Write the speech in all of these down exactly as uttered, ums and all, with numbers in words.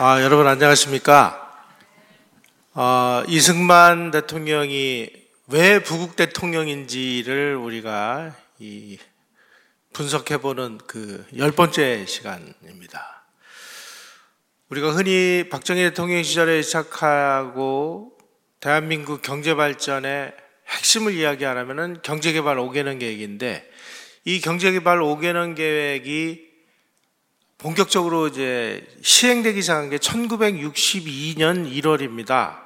아, 여러분 안녕하십니까? 어, 이승만 대통령이 왜 부국 대통령인지를 우리가 이 분석해보는 그 열 번째 시간입니다. 우리가 흔히 박정희 대통령 시절에 시작하고 대한민국 경제발전의 핵심을 이야기하려면 경제개발 오 개년 계획인데, 이 경제개발 오 개년 계획이 본격적으로 이제 시행되기 시작한 게 천구백육십이 년 일월입니다.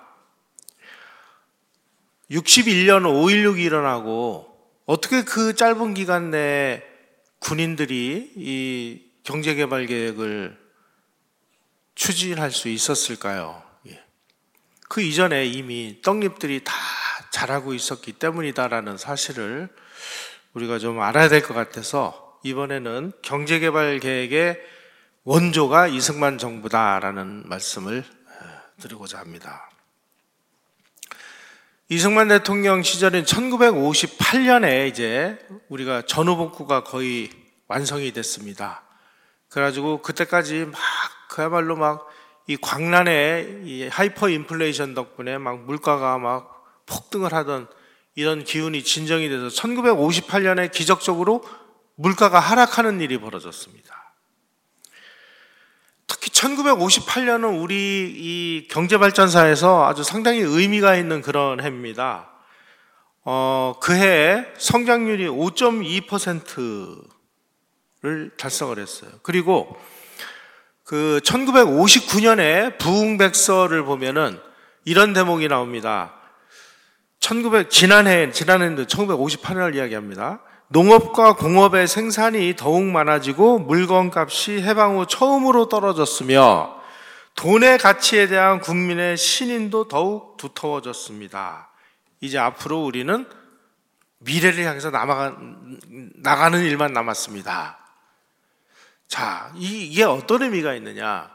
육십일 년 오일육이 일어나고 어떻게 그 짧은 기간 내에 군인들이 이 경제개발 계획을 추진할 수 있었을까요? 그 이전에 이미 떡잎들이 다 자라고 있었기 때문이다라는 사실을 우리가 좀 알아야 될 것 같아서 이번에는 경제개발 계획의 원조가 이승만 정부다라는 말씀을 드리고자 합니다. 이승만 대통령 시절인 천구백오십팔 년에 이제 우리가 전후복구가 거의 완성이 됐습니다. 그래가지고 그때까지 막 그야말로 막 이 광란의 이 하이퍼 인플레이션 덕분에 막 물가가 막 폭등을 하던 이런 기운이 진정이 돼서 천구백오십팔 년에 기적적으로 물가가 하락하는 일이 벌어졌습니다. 특히 천구백오십팔 년은 우리 이 경제발전사에서 아주 상당히 의미가 있는 그런 해입니다. 어, 그 해에 성장률이 오 점 이 퍼센트를 달성을 했어요. 그리고 그 천구백오십구 년에 부흥백서를 보면은 이런 대목이 나옵니다. 천구백 지난해 지난해인데 천구백오십팔 년을 이야기합니다. 농업과 공업의 생산이 더욱 많아지고 물건값이 해방 후 처음으로 떨어졌으며 돈의 가치에 대한 국민의 신인도 더욱 두터워졌습니다. 이제 앞으로 우리는 미래를 향해서 나아가, 나가는 일만 남았습니다. 자, 이게 어떤 의미가 있느냐?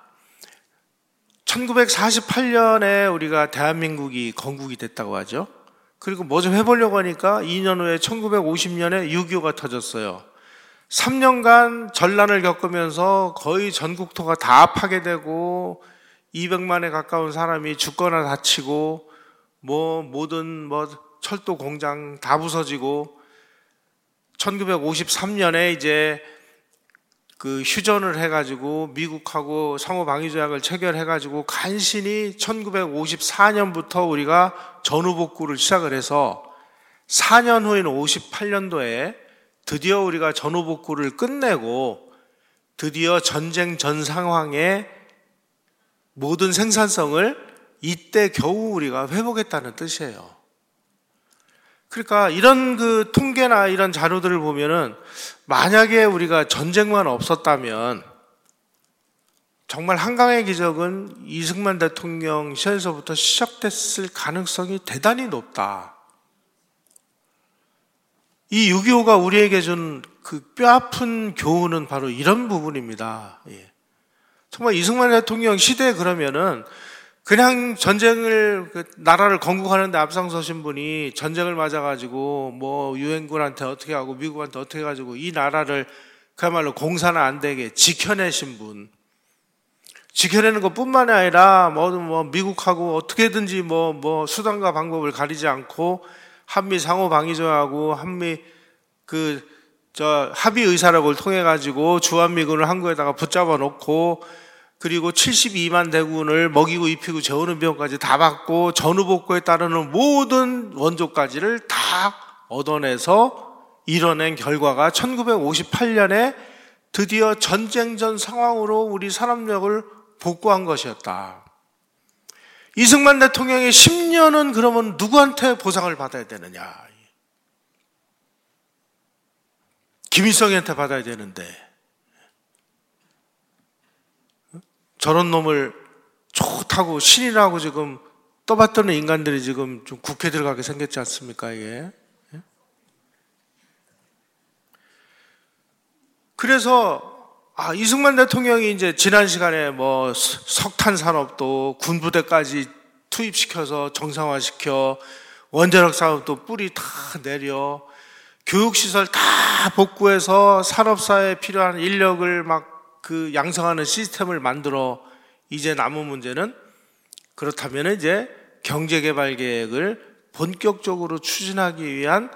천구백사십팔 년에 우리가 대한민국이 건국이 됐다고 하죠. 그리고 뭐 좀 해보려고 하니까 이 년 후에 천구백오십 년에 육이오가 터졌어요. 삼 년간 전란을 겪으면서 거의 전국토가 다 파괴되고 이백만에 가까운 사람이 죽거나 다치고 뭐 모든 뭐 철도 공장 다 부서지고 천구백오십삼 년에 이제 그 휴전을 해가지고 미국하고 상호방위조약을 체결해가지고 간신히 천구백오십사 년부터 우리가 전후복구를 시작을 해서 사 년 후인 오십팔 년도에 드디어 우리가 전후복구를 끝내고 드디어 전쟁 전 상황의 모든 생산성을 이때 겨우 우리가 회복했다는 뜻이에요. 그러니까 이런 그 통계나 이런 자료들을 보면은 만약에 우리가 전쟁만 없었다면 정말 한강의 기적은 이승만 대통령 시절에서부터 시작됐을 가능성이 대단히 높다. 이 육이오가 우리에게 준 그 뼈아픈 교훈은 바로 이런 부분입니다. 예. 정말 이승만 대통령 시대에 그러면은 그냥 전쟁을, 그 나라를 건국하는데 앞장서신 분이 전쟁을 맞아가지고 뭐 유엔군한테 어떻게 하고 미국한테 어떻게 해가지고 이 나라를 그야말로 공사는 안 되게 지켜내신 분. 지켜내는 것 뿐만이 아니라 뭐, 뭐 미국하고 어떻게든지 뭐, 뭐 수단과 방법을 가리지 않고 한미 상호방위조약하고 한미 그, 저 합의 의사록을 통해가지고 주한미군을 한국에다가 붙잡아 놓고 그리고 칠십이만 대군을 먹이고 입히고 재우는 비용까지 다 받고 전후복구에 따르는 모든 원조까지를 다 얻어내서 이뤄낸 결과가 천구백오십팔 년에 드디어 전쟁 전 상황으로 우리 산업력을 복구한 것이었다. 이승만 대통령의 십 년은 그러면 누구한테 보상을 받아야 되느냐? 김일성한테 받아야 되는데 저런 놈을 좋다고 신이라고 지금 떠받드는 인간들이 지금 좀 국회 들어가게 생겼지 않습니까, 이게? 그래서, 아, 이승만 대통령이 이제 지난 시간에 뭐 석탄 산업도 군부대까지 투입시켜서 정상화시켜, 원자력 사업도 뿌리 다 내려, 교육시설 다 복구해서 산업사에 필요한 인력을 막 그 양성하는 시스템을 만들어 이제 남은 문제는 그렇다면 이제 경제개발 계획을 본격적으로 추진하기 위한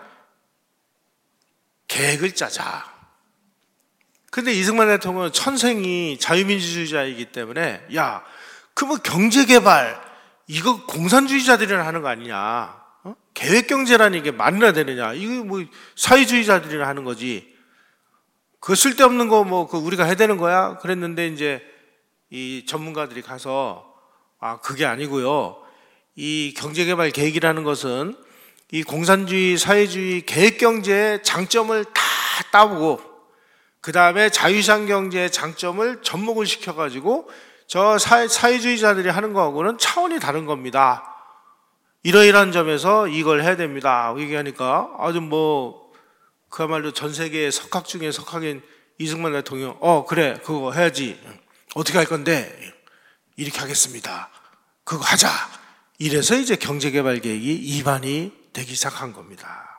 계획을 짜자. 근데 이승만 대통령은 천생이 자유민주주의자이기 때문에 야, 그 뭐 경제개발 이거 공산주의자들이나 하는 거 아니냐? 어? 계획경제라는 게 말이나 되느냐? 이거 뭐 사회주의자들이나 하는 거지. 그 쓸데없는 거 뭐 그 우리가 해야 되는 거야? 그랬는데 이제 이 전문가들이 가서 아, 그게 아니고요. 이 경제개발 계획이라는 것은 이 공산주의, 사회주의, 계획경제의 장점을 다 따보고 그 다음에 자유시장 경제의 장점을 접목을 시켜가지고 저 사회, 사회주의자들이 하는 거하고는 차원이 다른 겁니다. 이러이러한 점에서 이걸 해야 됩니다. 얘기하니까 아주 뭐 그야말로 전 세계의 석학 중에 석학인 이승만 대통령 어 그래 그거 해야지. 어떻게 할 건데? 이렇게 하겠습니다. 그거 하자. 이래서 이제 경제개발 계획이 입안이 되기 시작한 겁니다.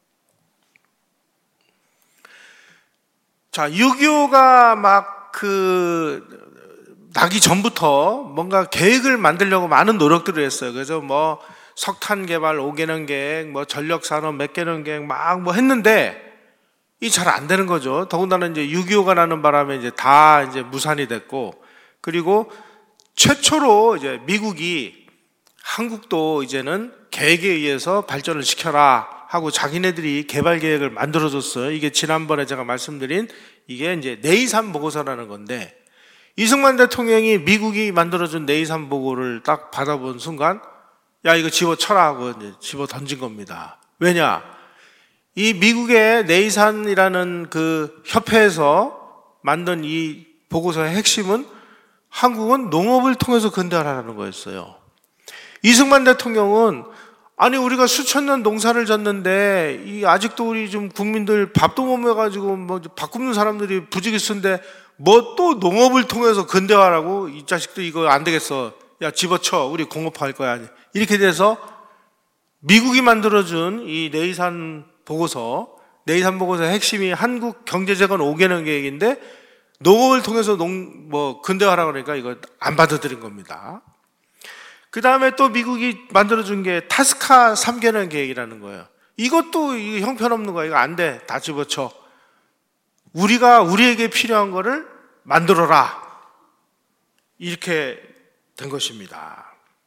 자, 육이오가 막 그 나기 전부터 뭔가 계획을 만들려고 많은 노력들을 했어요. 그래서 뭐 석탄 개발 오 개년 계획, 뭐 전력 산업 몇 개년 계획 막 뭐 했는데 이 잘 안 되는 거죠. 더군다나 이제 육이오가 나는 바람에 이제 다 이제 무산이 됐고, 그리고 최초로 이제 미국이 한국도 이제는 계획에 의해서 발전을 시켜라 하고 자기네들이 개발 계획을 만들어줬어요. 이게 지난번에 제가 말씀드린 이게 이제 네이산 보고서라는 건데, 이승만 대통령이 미국이 만들어준 네이산 보고를 딱 받아본 순간 야 이거 집어쳐라 하고 이제 집어 던진 겁니다. 왜냐? 이 미국의 네이산이라는 그 협회에서 만든 이 보고서의 핵심은 한국은 농업을 통해서 근대화하라는 거였어요. 이승만 대통령은 아니 우리가 수천 년 농사를 졌는데 이 아직도 우리 좀 국민들 밥도 못 먹어가지고 뭐 밥 굶는 사람들이 부지기수인데 뭐 또 농업을 통해서 근대화라고? 이 자식들 이거 안 되겠어. 야 집어쳐. 우리 공업화할 거야. 이렇게 돼서 미국이 만들어준 이 네이산 보고서, 네이산 보고서의 핵심이 한국 경제재건 오 개년 계획인데 농업을 통해서 농, 뭐 근대화라고 그러니까 이거 안 받아들인 겁니다. 그 다음에 또 미국이 만들어준 게 타스카 삼 개년 계획이라는 거예요. 이것도 이거 형편없는 거야. 이거 안 돼. 다 집어쳐. 우리가 우리에게 필요한 거를 만들어라. 이렇게 된 것입니다.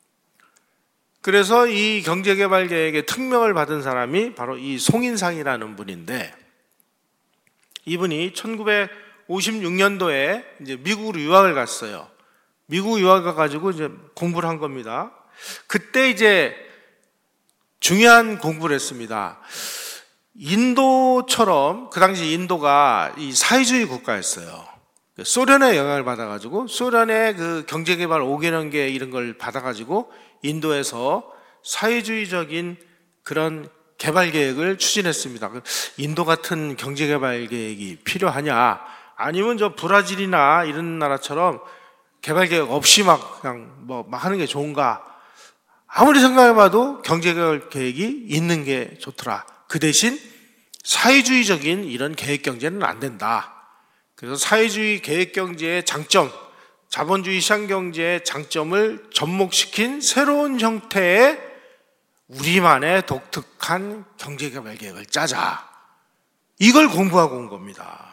그래서 이 경제개발 계획의 특명을 받은 사람이 바로 이 송인상이라는 분인데, 이분이 천구백오십육 년도에 이제 미국으로 유학을 갔어요. 미국 유학 가가지고 이제 공부를 한 겁니다. 그때 이제 중요한 공부를 했습니다. 인도처럼 그 당시 인도가 이 사회주의 국가였어요. 소련의 영향을 받아가지고 소련의 그 경제개발 오 개년 계획 이런 걸 받아가지고 인도에서 사회주의적인 그런 개발 계획을 추진했습니다. 인도 같은 경제개발 계획이 필요하냐? 아니면 저 브라질이나 이런 나라처럼 개발 계획 없이 막 그냥 뭐 막 하는 게 좋은가? 아무리 생각해봐도 경제개발 계획이 있는 게 좋더라. 그 대신 사회주의적인 이런 계획 경제는 안 된다. 그래서 사회주의 계획 경제의 장점, 자본주의 시장 경제의 장점을 접목시킨 새로운 형태의 우리만의 독특한 경제개발 계획을 짜자. 이걸 공부하고 온 겁니다.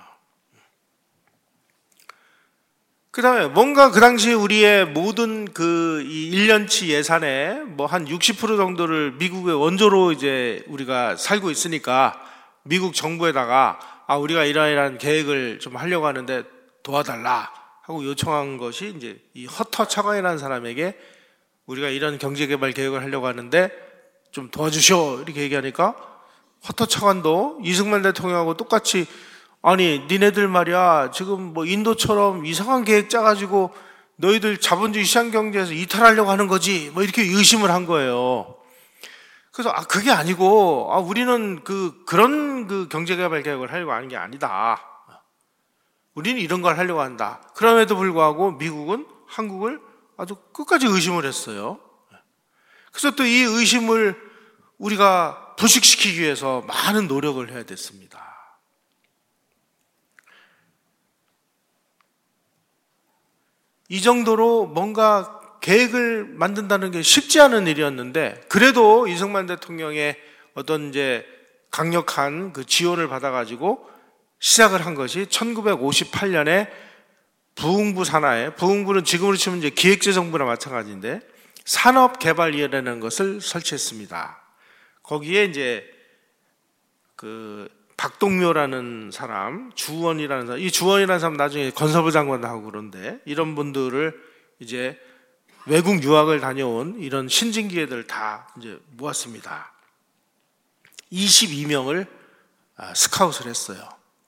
그 다음에 뭔가 그 당시 우리의 모든 그 이 일 년치 예산의 뭐 한 육십 퍼센트 정도를 미국의 원조로 이제 우리가 살고 있으니까 미국 정부에다가 아, 우리가 이러이러한 계획을 좀 하려고 하는데 도와달라 하고 요청한 것이 이제 이 허터 차관이라는 사람에게 우리가 이런 경제개발 계획을 하려고 하는데 좀 도와주시오 이렇게 얘기하니까 허터 차관도 이승만 대통령하고 똑같이 아니 니네들 말이야 지금 뭐 인도처럼 이상한 계획 짜가지고 너희들 자본주의 시장 경제에서 이탈하려고 하는 거지 뭐 이렇게 의심을 한 거예요. 그래서 아 그게 아니고 아 우리는 그 그런 그 경제개발 계획을 하려고 하는 게 아니다. 우리는 이런 걸 하려고 한다. 그럼에도 불구하고 미국은 한국을 아주 끝까지 의심을 했어요. 그래서 또 이 의심을 우리가 부식시키기 위해서 많은 노력을 해야 됐습니다. 이 정도로 뭔가 계획을 만든다는 게 쉽지 않은 일이었는데, 그래도 이승만 대통령의 어떤 이제 강력한 그 지원을 받아가지고 시작을 한 것이 천구백오십팔 년에 부흥부 산하에, 부흥부는 지금으로 치면 이제 기획재정부나 마찬가지인데, 산업개발위원회라는 것을 설치했습니다. 거기에 이제 그 박동묘라는 사람, 주원이라는 사람, 이 주원이라는 사람 나중에 건설부 장관도 하고 그런데, 이런 분들을 이제 외국 유학을 다녀온 이런 신진기회들 다 이제 모았습니다. 이십이 명을 스카웃을 했어요.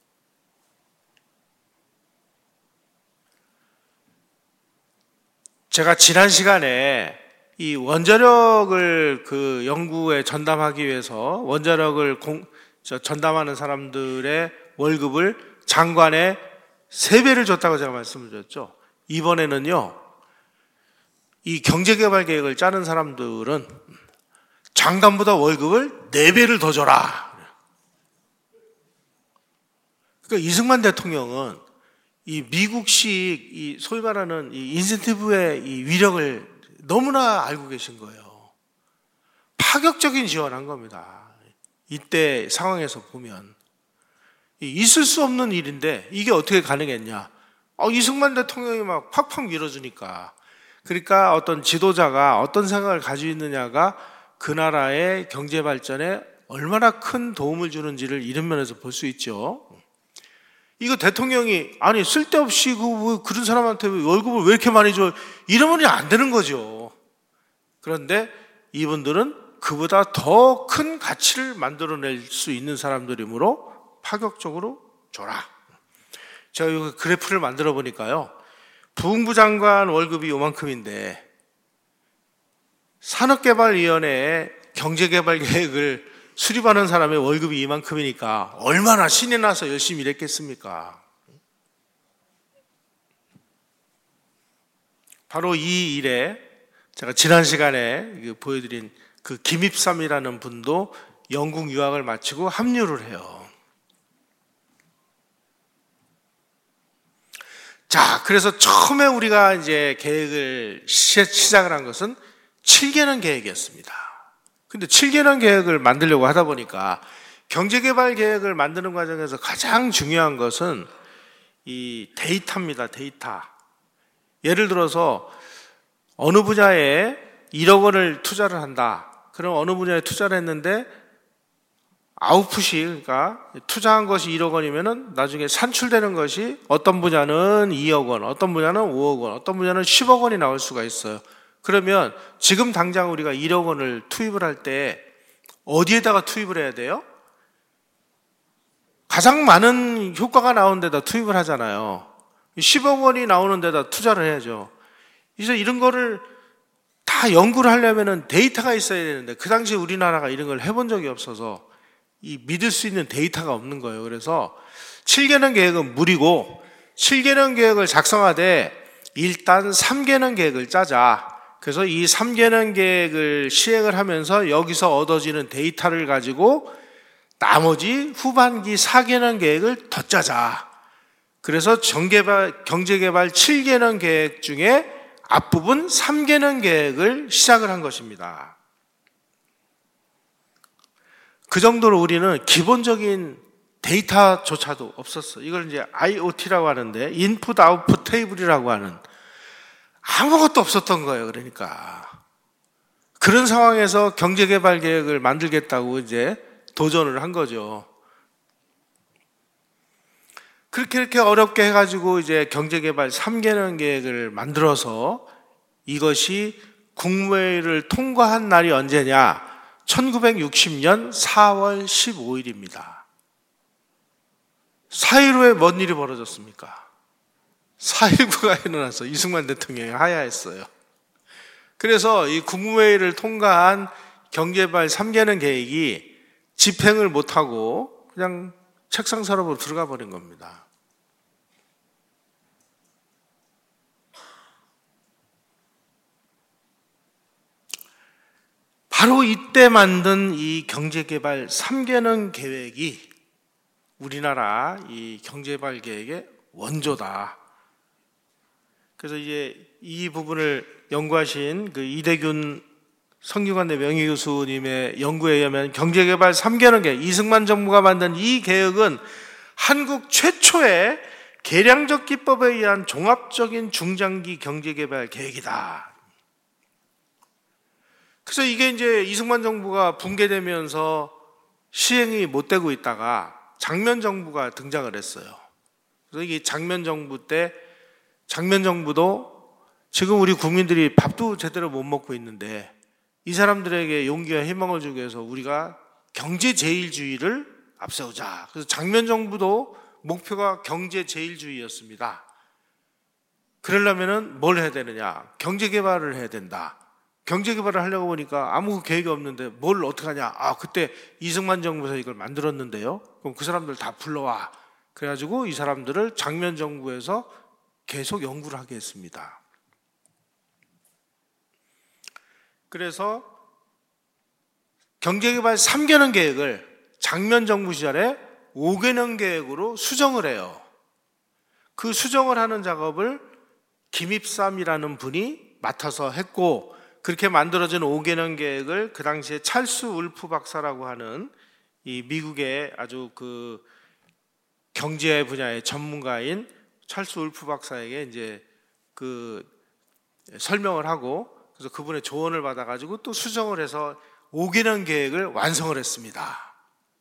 제가 지난 시간에 이 원자력을 그 연구에 전담하기 위해서 원자력을 공, 전담하는 사람들의 월급을 장관에 세 배를 줬다고 제가 말씀을 드렸죠. 이번에는요, 이 경제개발 계획을 짜는 사람들은 장관보다 월급을 네 배를 더 줘라. 그러니까 이승만 대통령은 이 미국식 이 소위 말하는 이 인센티브의 이 위력을 너무나 알고 계신 거예요. 파격적인 지원한 겁니다. 이때 상황에서 보면 있을 수 없는 일인데 이게 어떻게 가능했냐? 어, 이승만 대통령이 막 팍팍 밀어주니까. 그러니까 어떤 지도자가 어떤 생각을 가지고 있느냐가 그 나라의 경제 발전에 얼마나 큰 도움을 주는지를 이런 면에서 볼 수 있죠. 이거 대통령이 아니 쓸데없이 그 그런 사람한테 월급을 왜 이렇게 많이 줘? 이러면 안 되는 거죠. 그런데 이분들은 그보다 더 큰 가치를 만들어낼 수 있는 사람들이므로 파격적으로 줘라. 제가 이 그래프를 만들어 보니까요, 부흥부 장관 월급이 요만큼인데 산업개발위원회에 경제개발 계획을 수립하는 사람의 월급이 이만큼이니까 얼마나 신이 나서 열심히 일했겠습니까? 바로 이 일에 제가 지난 시간에 보여드린 그 김입삼이라는 분도 영국 유학을 마치고 합류를 해요. 자, 그래서 처음에 우리가 이제 계획을 시작을 한 것은 칠 개년 계획이었습니다. 근데 칠 개년 계획을 만들려고 하다 보니까 경제개발 계획을 만드는 과정에서 가장 중요한 것은 이 데이터입니다. 데이터. 예를 들어서 어느 분야에 일억 원을 투자를 한다. 그럼 어느 분야에 투자를 했는데 아웃풋이, 그러니까 투자한 것이 일억 원이면은 나중에 산출되는 것이 어떤 분야는 이억 원, 어떤 분야는 오억 원, 어떤 분야는 십억 원이 나올 수가 있어요. 그러면 지금 당장 우리가 일억 원을 투입을 할 때 어디에다가 투입을 해야 돼요? 가장 많은 효과가 나오는 데다 투입을 하잖아요. 십억 원이 나오는 데다 투자를 해야죠. 그래서 이런 거를 다 연구를 하려면 데이터가 있어야 되는데 그 당시에 우리나라가 이런 걸 해본 적이 없어서 이 믿을 수 있는 데이터가 없는 거예요. 그래서 칠 개년 계획은 무리고 칠 개년 계획을 작성하되 일단 삼 개년 계획을 짜자. 그래서 이 삼 개년 계획을 시행을 하면서 여기서 얻어지는 데이터를 가지고 나머지 후반기 사 개년 계획을 더 짜자. 그래서 정개발, 경제개발 칠 개년 계획 중에 앞부분 삼 개년 계획을 시작을 한 것입니다. 그 정도로 우리는 기본적인 데이터조차도 없었어. 이걸 이제 아이오티라고 하는데 인풋 아웃풋 테이블이라고 하는, 아무것도 없었던 거예요. 그러니까 그런 상황에서 경제개발 계획을 만들겠다고 이제 도전을 한 거죠. 그렇게 이렇게 어렵게 해가지고 이제 경제개발 삼 개년 계획을 만들어서 이것이 국무회의를 통과한 날이 언제냐? 천구백육십 년 사월 십오일입니다. 사 일 후에 뭔 일이 벌어졌습니까? 사 일구가 일어나서 이승만 대통령이 하야했어요. 그래서 이 국무회의를 통과한 경제개발 삼 개년 계획이 집행을 못하고 그냥 책상 서랍으로 들어가 버린 겁니다. 바로 이때 만든 이 경제개발 삼 개년 계획이 우리나라 이 경제개발 계획의 원조다. 그래서 이제 이 부분을 연구하신 그 이대균 성균관대 명예교수님의 연구에 의하면 경제개발 삼 개년 계획, 이승만 정부가 만든 이 계획은 한국 최초의 계량적 기법에 의한 종합적인 중장기 경제개발 계획이다. 그래서 이게 이제 이승만 정부가 붕괴되면서 시행이 못 되고 있다가 장면 정부가 등장을 했어요. 그래서 이게 장면 정부 때 장면 정부도 지금 우리 국민들이 밥도 제대로 못 먹고 있는데 이 사람들에게 용기와 희망을 주기 위해서 우리가 경제 제일주의를 앞세우자. 그래서 장면 정부도 목표가 경제 제일주의였습니다. 그러려면은 뭘 해야 되느냐? 경제 개발을 해야 된다. 경제 개발을 하려고 보니까 아무 계획이 없는데 뭘 어떻게 하냐? 아, 그때 이승만 정부에서 이걸 만들었는데요. 그럼 그 사람들 다 불러와. 그래가지고 이 사람들을 장면 정부에서 계속 연구를 하게 했습니다. 그래서 경제개발 삼 개년 계획을 장면 정부 시절에 오 개년 계획으로 수정을 해요. 그 수정을 하는 작업을 김입삼이라는 분이 맡아서 했고, 그렇게 만들어진 오 개년 계획을 그 당시에 찰스 울프 박사라고 하는 이 미국의 아주 그 경제 분야의 전문가인 찰스 울프 박사에게 이제 그 설명을 하고, 그래서 그분의 조언을 받아가지고 또 수정을 해서 오 개년 계획을 완성을 했습니다.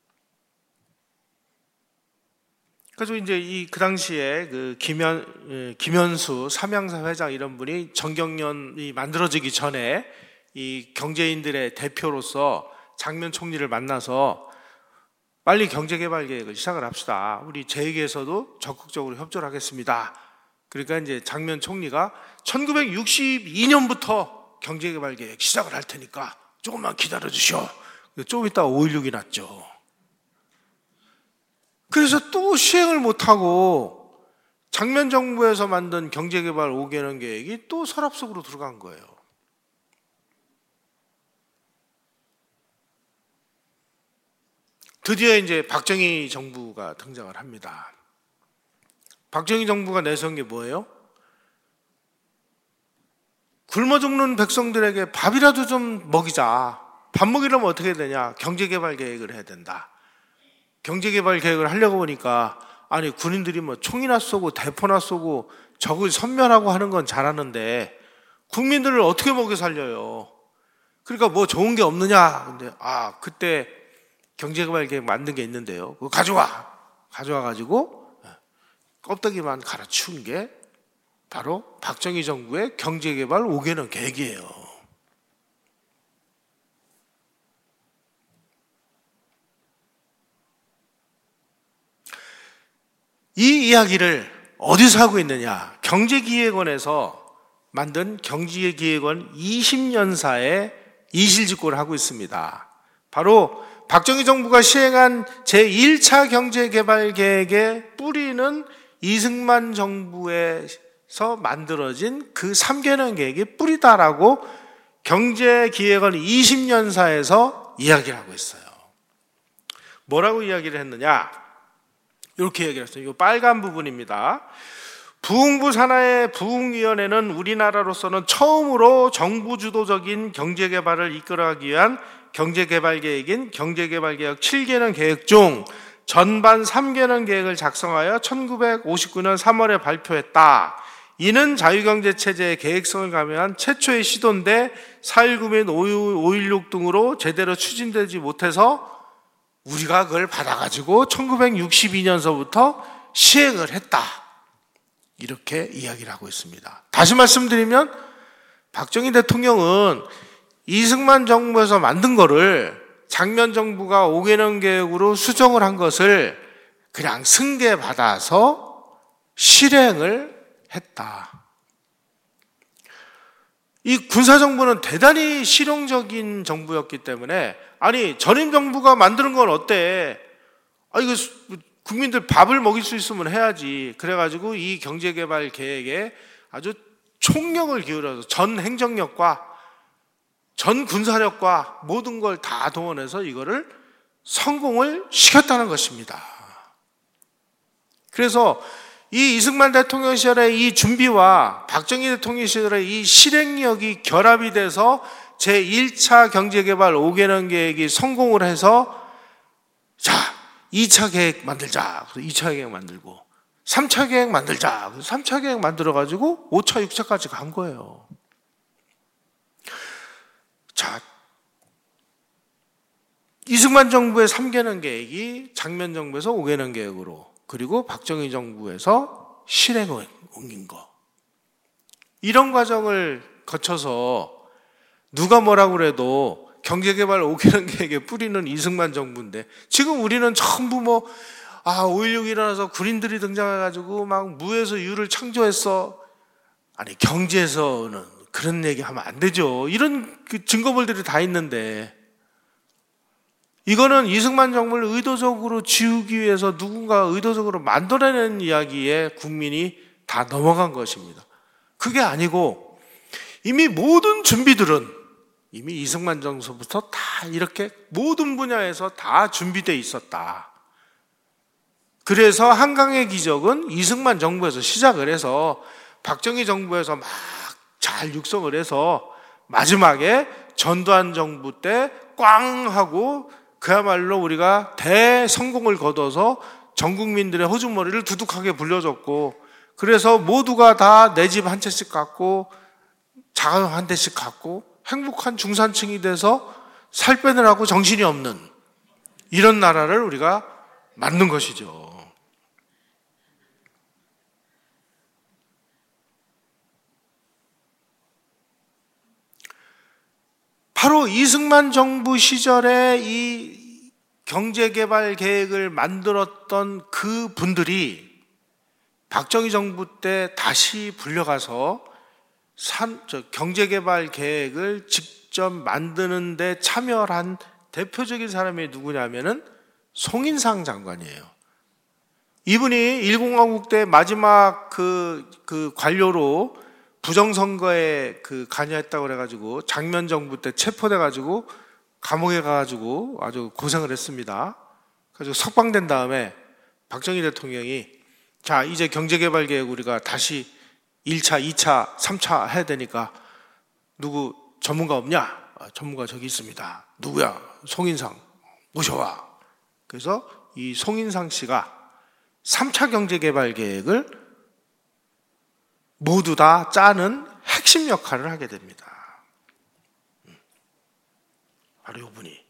그래서 이제 이 그 당시에 그 김현 김현수 삼양사 회장 이런 분이 정경련이 만들어지기 전에 이 경제인들의 대표로서 장면 총리를 만나서 빨리 경제개발 계획을 시작을 합시다. 우리 재계에서도 적극적으로 협조를 하겠습니다. 그러니까 이제 장면 총리가 천구백육십이 년부터 경제개발 계획 시작을 할 테니까 조금만 기다려 주시오. 좀 있다가 오일육이 났죠. 그래서 또 시행을 못하고 장면 정부에서 만든 경제개발 오 개년 계획이 또 서랍 속으로 들어간 거예요. 드디어 이제 박정희 정부가 등장을 합니다. 박정희 정부가 내세운 게 뭐예요? 굶어 죽는 백성들에게 밥이라도 좀 먹이자. 밥 먹이려면 어떻게 되냐? 경제개발 계획을 해야 된다. 경제개발 계획을 하려고 보니까 아니 군인들이 뭐 총이나 쏘고 대포나 쏘고 적을 섬멸하고 하는 건 잘하는데 국민들을 어떻게 먹여 살려요? 그러니까 뭐 좋은 게 없느냐? 근데 아 그때 경제개발 계획 만든 게 있는데요. 그거 가져와. 가져와 가지고 껍데기만 갈아치운 게 바로 박정희 정부의 경제개발 오 개년 계획이에요. 이 이야기를 어디서 하고 있느냐? 경제기획원에서 만든 경제기획원 이십 년사의 이실직고를 하고 있습니다. 바로 박정희 정부가 시행한 제일 차 경제개발계획의 뿌리는 이승만 정부에서 만들어진 그 삼 개년 계획이 뿌리다라고 경제기획원 이십 년사에서 이야기를 하고 있어요. 뭐라고 이야기를 했느냐? 이렇게 얘기를 했어요. 이거 빨간 부분입니다. 부흥부 산하의 부흥위원회는 우리나라로서는 처음으로 정부 주도적인 경제개발을 이끌어가기 위한 경제개발계획인 경제개발개혁 칠 개년 계획 중 전반 삼 개년 계획을 작성하여 천구백오십구 년 삼월에 발표했다. 이는 자유경제체제의 계획성을 가미한 최초의 시도인데 사일구 및 오일육 등으로 제대로 추진되지 못해서 우리가 그걸 받아가지고 천구백육십이 년서부터 시행을 했다. 이렇게 이야기를 하고 있습니다. 다시 말씀드리면 박정희 대통령은 이승만 정부에서 만든 거를 장면 정부가 오 개년 계획으로 수정을 한 것을 그냥 승계받아서 실행을 했다. 이 군사정부는 대단히 실용적인 정부였기 때문에 아니 전임 정부가 만드는 건 어때? 아 이거 국민들 밥을 먹일 수 있으면 해야지. 그래가지고 이 경제개발 계획에 아주 총력을 기울여서 전 행정력과 전 군사력과 모든 걸 다 동원해서 이거를 성공을 시켰다는 것입니다. 그래서 이 이승만 대통령 시절의 이 준비와 박정희 대통령 시절의 이 실행력이 결합이 돼서 제일 차 경제개발 오 개년 계획이 성공을 해서 자, 이 차 계획 만들자. 그래서 이 차 계획 만들고 삼 차 계획 만들자. 그래서 삼 차 계획 만들어가지고 오 차, 육 차까지 간 거예요. 자, 이승만 정부의 삼 개년 계획이 장면 정부에서 오 개년 계획으로, 그리고 박정희 정부에서 실행을 옮긴 거. 이런 과정을 거쳐서 누가 뭐라고 그래도 경제개발 오 개년 계획의 뿌리는 이승만 정부인데, 지금 우리는 전부 뭐, 아, 오일육 일어나서 군인들이 등장해가지고 막 무에서 유를 창조했어. 아니, 경제에서는 그런 얘기 하면 안 되죠. 이런 그 증거물들이 다 있는데, 이거는 이승만 정부를 의도적으로 지우기 위해서 누군가 의도적으로 만들어낸 이야기에 국민이 다 넘어간 것입니다. 그게 아니고 이미 모든 준비들은 이미 이승만 정부부터 다 이렇게 모든 분야에서 다 준비되어 있었다. 그래서 한강의 기적은 이승만 정부에서 시작을 해서 박정희 정부에서 막 잘 육성을 해서 마지막에 전두환 정부 때 꽝 하고 그야말로 우리가 대성공을 거둬서 전 국민들의 호주머니를 두둑하게 불려줬고, 그래서 모두가 다 내 집 한 채씩 갖고 자가 한 대씩 갖고 행복한 중산층이 돼서 살 빼느라고 정신이 없는 이런 나라를 우리가 만든 것이죠. 바로 이승만 정부 시절에 이 경제개발 계획을 만들었던 그 분들이 박정희 정부 때 다시 불려가서 산, 저 경제개발 계획을 직접 만드는 데 참여한 대표적인 사람이 누구냐면은 송인상 장관이에요. 이분이 일 공화국 때 마지막 그, 그 관료로 부정선거에 그 관여했다고 그래가지고 장면 정부 때 체포돼가지고 감옥에 가가지고 아주 고생을 했습니다. 그래서 석방된 다음에 박정희 대통령이 자, 이제 경제개발 계획 우리가 다시 일 차, 이 차, 삼 차 해야 되니까 누구 전문가 없냐? 아, 전문가 저기 있습니다. 누구야? 송인상 모셔와. 그래서 이 송인상 씨가 삼 차 경제개발 계획을 모두 다 짜는 핵심 역할을 하게 됩니다. 바로 이분이.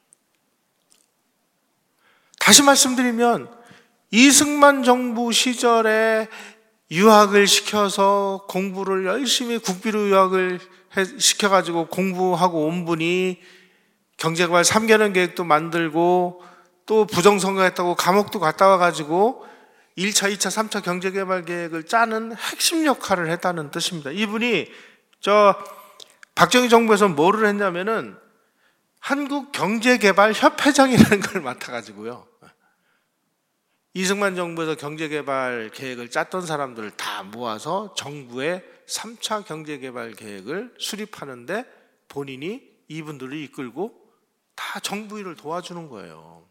다시 말씀드리면 이승만 정부 시절에 유학을 시켜서 공부를 열심히 국비로 유학을 시켜가지고 공부하고 온 분이 경제개발 삼 개년 계획도 만들고 또 부정선거했다고 감옥도 갔다 와가지고 일 차, 이 차, 삼 차 경제개발 계획을 짜는 핵심 역할을 했다는 뜻입니다. 이분이 저 박정희 정부에서 뭐를 했냐면은 한국경제개발협회장이라는 걸 맡아가지고요. 이승만 정부에서 경제개발 계획을 짰던 사람들을 다 모아서 정부의 삼 차 경제개발 계획을 수립하는데 본인이 이분들을 이끌고 다 정부 일을 도와주는 거예요.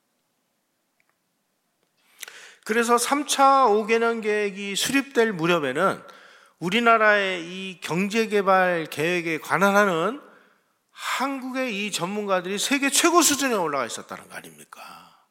그래서 삼 차 오 개년 계획이 수립될 무렵에는 우리나라의 이 경제개발 계획에 관한하는 한국의 이 전문가들이 세계 최고 수준에 올라가 있었다는 거 아닙니까?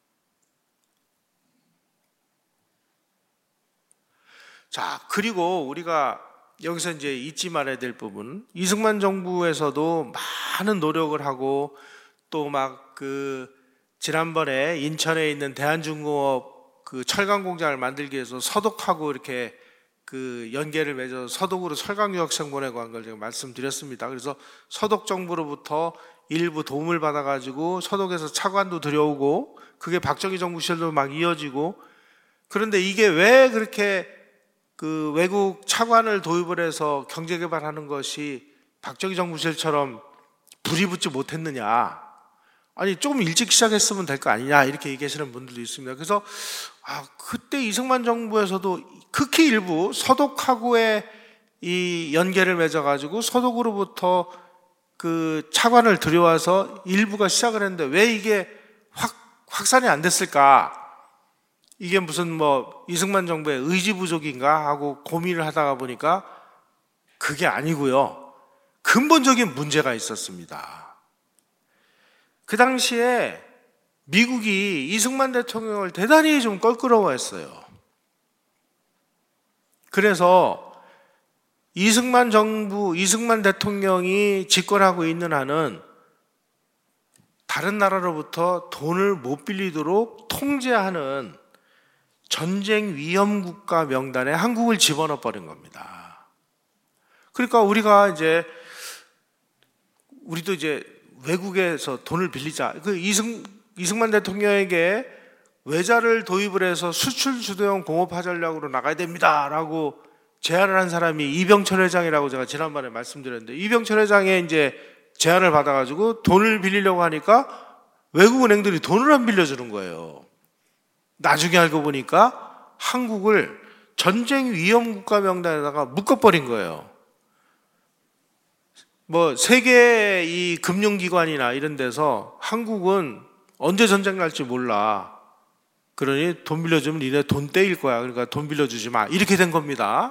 자, 그리고 우리가 여기서 이제 잊지 말아야 될 부분, 이승만 정부에서도 많은 노력을 하고 또 막 그 지난번에 인천에 있는 대한중공업 그 철강 공장을 만들기 위해서 서독하고 이렇게 그 연계를 맺어서 서독으로 철강 유학생 보내고 한 걸 제가 말씀드렸습니다. 그래서 서독 정부로부터 일부 도움을 받아가지고 서독에서 차관도 들여오고 그게 박정희 정부 시절도 막 이어지고, 그런데 이게 왜 그렇게 그 외국 차관을 도입을 해서 경제개발하는 것이 박정희 정부 시절처럼 불이 붙지 못했느냐? 아니 조금 일찍 시작했으면 될 거 아니냐 이렇게 얘기하시는 분들도 있습니다. 그래서 아 그때 이승만 정부에서도 극히 일부 서독하고의 이 연계를 맺어가지고 서독으로부터 그 차관을 들여와서 일부가 시작을 했는데 왜 이게 확 확산이 안 됐을까? 이게 무슨 뭐 이승만 정부의 의지 부족인가 하고 고민을 하다가 보니까 그게 아니고요. 근본적인 문제가 있었습니다. 그 당시에 미국이 이승만 대통령을 대단히 좀 껄끄러워했어요. 그래서 이승만 정부, 이승만 대통령이 집권하고 있는 한은 다른 나라로부터 돈을 못 빌리도록 통제하는 전쟁 위험 국가 명단에 한국을 집어넣어 버린 겁니다. 그러니까 우리가 이제 우리도 이제 외국에서 돈을 빌리자. 그 이승 이승만 대통령에게 외자를 도입을 해서 수출 주도형 공업화 전략으로 나가야 됩니다라고 제안을 한 사람이 이병철 회장이라고 제가 지난번에 말씀드렸는데, 이병철 회장의 이제 제안을 받아가지고 돈을 빌리려고 하니까 외국 은행들이 돈을 안 빌려주는 거예요. 나중에 알고 보니까 한국을 전쟁 위험 국가 명단에다가 묶어버린 거예요. 뭐 세계 이 금융기관이나 이런 데서 한국은 언제 전쟁 날지 몰라. 그러니 돈 빌려주면 니네 돈 떼일 거야. 그러니까 돈 빌려주지 마. 이렇게 된 겁니다.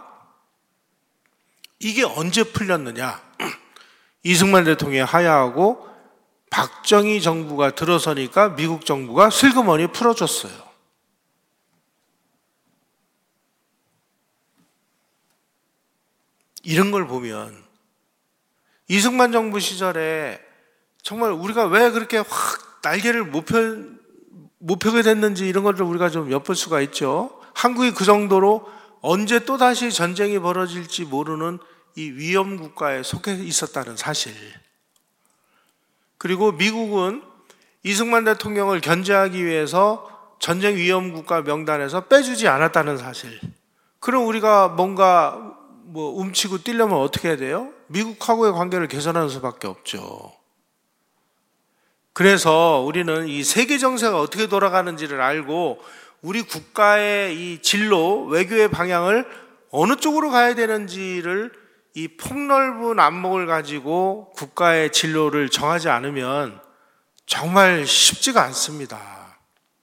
이게 언제 풀렸느냐? 이승만 대통령이 하야하고 박정희 정부가 들어서니까 미국 정부가 슬그머니 풀어줬어요. 이런 걸 보면 이승만 정부 시절에 정말 우리가 왜 그렇게 확 날개를 못 펴, 못 펴게 됐는지 이런 것을 우리가 좀 엿볼 수가 있죠. 한국이 그 정도로 언제 또다시 전쟁이 벌어질지 모르는 이 위험 국가에 속해 있었다는 사실. 그리고 미국은 이승만 대통령을 견제하기 위해서 전쟁 위험 국가 명단에서 빼주지 않았다는 사실. 그럼 우리가 뭔가 뭐 움치고 뛰려면 어떻게 해야 돼요? 미국하고의 관계를 개선하는 수밖에 없죠. 그래서 우리는 이 세계 정세가 어떻게 돌아가는지를 알고 우리 국가의 이 진로, 외교의 방향을 어느 쪽으로 가야 되는지를 이 폭넓은 안목을 가지고 국가의 진로를 정하지 않으면 정말 쉽지가 않습니다.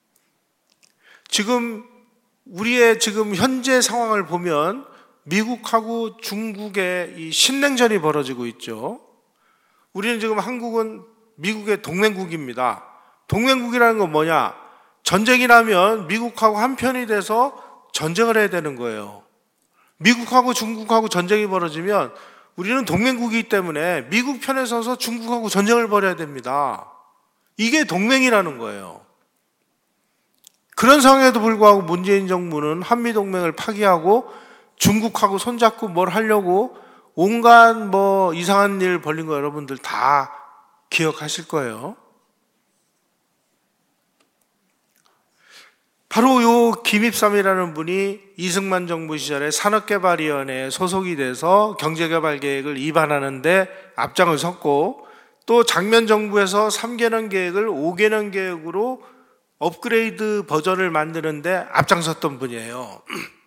지금 우리의 지금 현재 상황을 보면 미국하고 중국의 이 신냉전이 벌어지고 있죠. 우리는 지금 한국은 미국의 동맹국입니다. 동맹국이라는 건 뭐냐? 전쟁이 나면 미국하고 한편이 돼서 전쟁을 해야 되는 거예요. 미국하고 중국하고 전쟁이 벌어지면 우리는 동맹국이기 때문에 미국 편에 서서 중국하고 전쟁을 벌여야 됩니다. 이게 동맹이라는 거예요. 그런 상황에도 불구하고 문재인 정부는 한미동맹을 파기하고 중국하고 손잡고 뭘 하려고 온갖 뭐 이상한 일 벌린 거 여러분들 다 기억하실 거예요. 바로 요 김입삼이라는 분이 이승만 정부 시절에 산업개발위원회에 소속이 돼서 경제개발계획을 입안하는데 앞장을 섰고, 또 장면 정부에서 삼 개년 계획을 오 개년 계획으로 업그레이드 버전을 만드는데 앞장섰던 분이에요.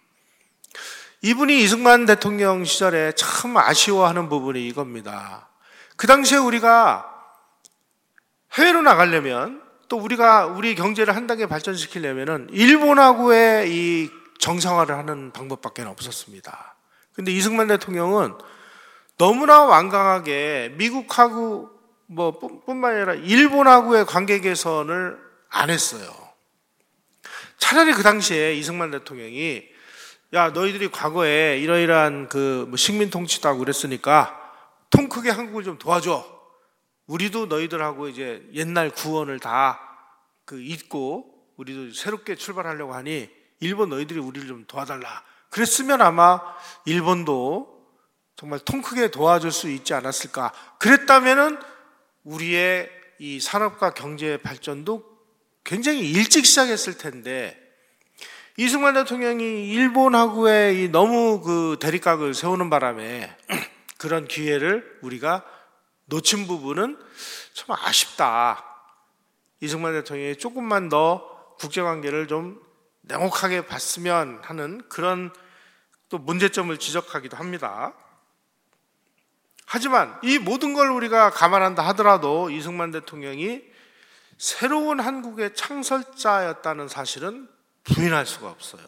이분이 이승만 대통령 시절에 참 아쉬워하는 부분이 이겁니다. 그 당시에 우리가 해외로 나가려면, 또 우리가 우리 경제를 한 단계 발전시키려면은 일본하고의 이 정상화를 하는 방법밖에 없었습니다. 근데 이승만 대통령은 너무나 완강하게 미국하고 뭐 뿐만 아니라 일본하고의 관계 개선을 안 했어요. 차라리 그 당시에 이승만 대통령이 야, 너희들이 과거에 이러이러한 그 식민 통치도 하고 그랬으니까 통 크게 한국을 좀 도와줘. 우리도 너희들하고 이제 옛날 구원을 다 그 잊고 우리도 새롭게 출발하려고 하니 일본 너희들이 우리를 좀 도와달라. 그랬으면 아마 일본도 정말 통 크게 도와줄 수 있지 않았을까. 그랬다면은 우리의 이 산업과 경제 발전도 굉장히 일찍 시작했을 텐데, 이승만 대통령이 일본하고의 이 너무 그 대립각을 세우는 바람에 그런 기회를 우리가 놓친 부분은 참 아쉽다. 이승만 대통령이 조금만 더 국제관계를 좀 냉혹하게 봤으면 하는 그런 또 문제점을 지적하기도 합니다. 하지만 이 모든 걸 우리가 감안한다 하더라도 이승만 대통령이 새로운 한국의 창설자였다는 사실은 부인할 수가 없어요.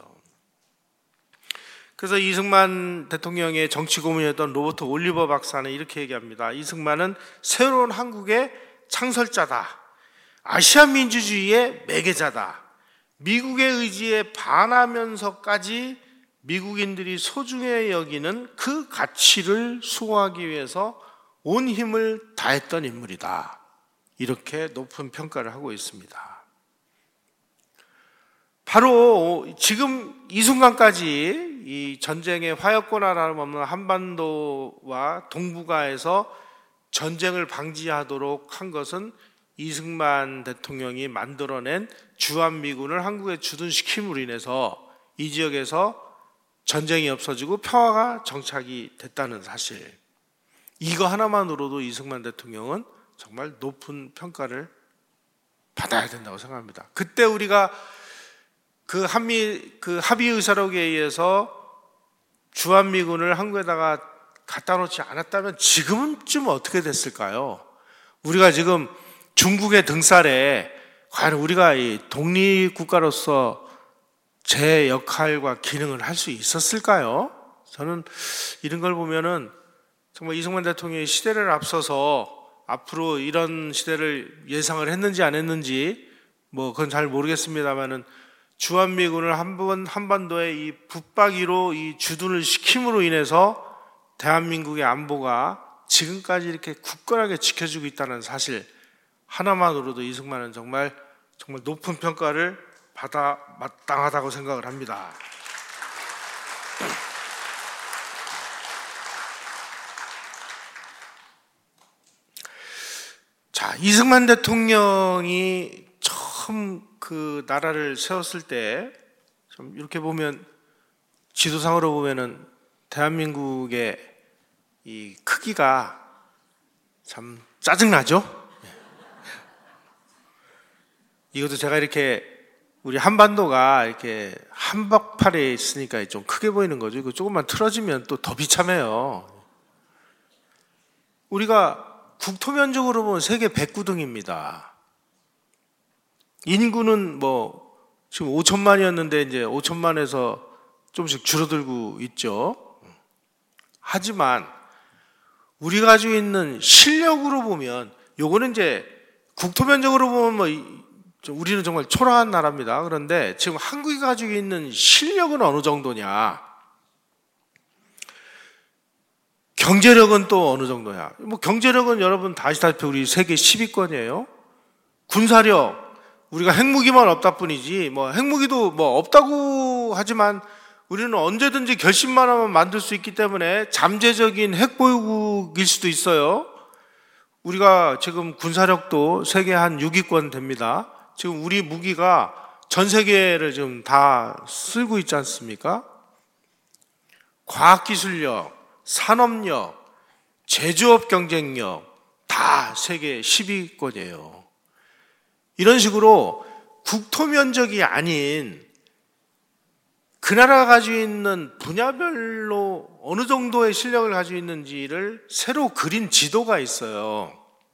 그래서 이승만 대통령의 정치 고문이었던 로버트 올리버 박사는 이렇게 얘기합니다. 이승만은 새로운 한국의 창설자다. 아시아 민주주의의 매개자다. 미국의 의지에 반하면서까지 미국인들이 소중히 여기는 그 가치를 수호하기 위해서 온 힘을 다했던 인물이다. 이렇게 높은 평가를 하고 있습니다. 바로 지금 이 순간까지 이 전쟁의 화약고나 다름없는 한반도와 동북아에서 전쟁을 방지하도록 한 것은 이승만 대통령이 만들어낸 주한미군을 한국에 주둔시킴으로 인해서 이 지역에서 전쟁이 없어지고 평화가 정착이 됐다는 사실, 이거 하나만으로도 이승만 대통령은 정말 높은 평가를 받아야 된다고 생각합니다. 그때 우리가 그 한미 그 합의 의사록에 의해서 주한미군을 한국에다가 갖다 놓지 않았다면 지금쯤 어떻게 됐을까요? 우리가 지금 중국의 등살에 과연 우리가 이 독립국가로서 제 역할과 기능을 할 수 있었을까요? 저는 이런 걸 보면은 정말 이승만 대통령이 시대를 앞서서 앞으로 이런 시대를 예상을 했는지 안 했는지 뭐 그건 잘 모르겠습니다만은 주한미군을 한번 한반도에 이 붙박이로 이 주둔을 시킴으로 인해서 대한민국의 안보가 지금까지 이렇게 굳건하게 지켜지고 있다는 사실 하나만으로도 이승만은 정말 정말 높은 평가를 받아 마땅하다고 생각을 합니다. 자, 이승만 대통령이 처음 그 나라를 세웠을 때 좀 이렇게 보면 지도상으로 보면은 대한민국의 이 크기가 참 짜증나죠? 이것도 제가 이렇게 우리 한반도가 이렇게 한복판에 있으니까 좀 크게 보이는 거죠. 이거 조금만 틀어지면 또 더 비참해요. 우리가 국토 면적으로 보면 세계 백구 등입니다. 인구는 뭐 지금 오천만이었는데 이제 오천만에서 조금씩 줄어들고 있죠. 하지만 우리가 가지고 있는 실력으로 보면 요거는 이제 국토 면적으로 보면 뭐 우리는 정말 초라한 나라입니다. 그런데 지금 한국이 가지고 있는 실력은 어느 정도냐? 경제력은 또 어느 정도냐? 뭐 경제력은 여러분 다 아시다시피 우리 세계 십 위권이에요. 군사력 우리가 핵무기만 없다 뿐이지 뭐 핵무기도 뭐 없다고 하지만 우리는 언제든지 결심만 하면 만들 수 있기 때문에 잠재적인 핵보유국일 수도 있어요. 우리가 지금 군사력도 세계 한 육 위권 됩니다. 지금 우리 무기가 전 세계를 지금 다 쓸고 있지 않습니까? 과학기술력, 산업력, 제조업 경쟁력 다 세계 십 위권이에요. 이런 식으로 국토 면적이 아닌 그 나라가 가지고 있는 분야별로 어느 정도의 실력을 가지고 있는지를 새로 그린 지도가 있어요.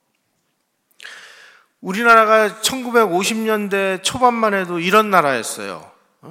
우리나라가 천구백오십 년대 초반만 해도 이런 나라였어요.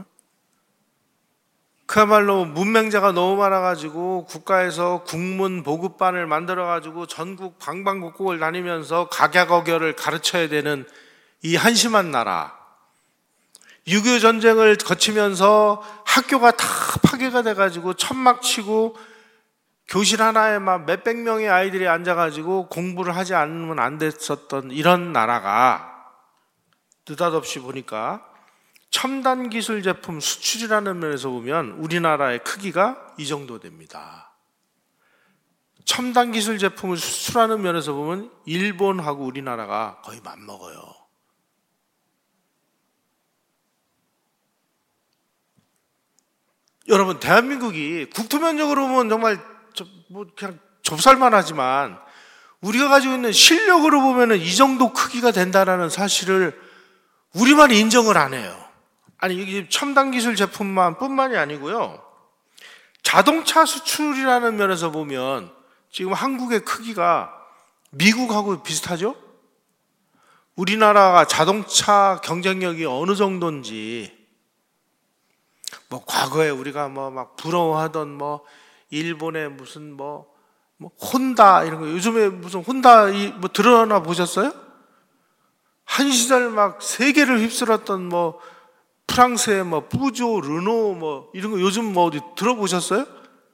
그야말로 문맹자가 너무 많아가지고 국가에서 국문 보급반을 만들어가지고 전국 방방곡곡을 다니면서 각야거결을 가르쳐야 되는 이 한심한 나라. 육이오 전쟁을 거치면서 학교가 다 파괴가 돼가지고 천막 치고 교실 하나에 막 몇백 명의 아이들이 앉아가지고 공부를 하지 않으면 안 됐었던 이런 나라가 느닷없이 보니까 첨단 기술 제품 수출이라는 면에서 보면 우리나라의 크기가 이 정도 됩니다. 첨단 기술 제품을 수출하는 면에서 보면 일본하고 우리나라가 거의 맞먹어요. 여러분, 대한민국이 국토 면적으로 보면 정말 뭐 그냥 좁쌀만 하지만 우리가 가지고 있는 실력으로 보면은 이 정도 크기가 된다라는 사실을 우리만 인정을 안 해요. 아니, 이게 첨단 기술 제품만 뿐만이 아니고요. 자동차 수출이라는 면에서 보면 지금 한국의 크기가 미국하고 비슷하죠? 우리나라가 자동차 경쟁력이 어느 정도인지 뭐 과거에 우리가 뭐 막 부러워하던 뭐 일본의 무슨 뭐, 뭐 혼다 이런 거 요즘에 무슨 혼다 이 뭐 드러나 보셨어요? 한 시절 막 세계를 휩쓸었던 뭐 프랑스의 뭐 뿌조, 르노 뭐 이런 거 요즘 뭐 어디 들어보셨어요?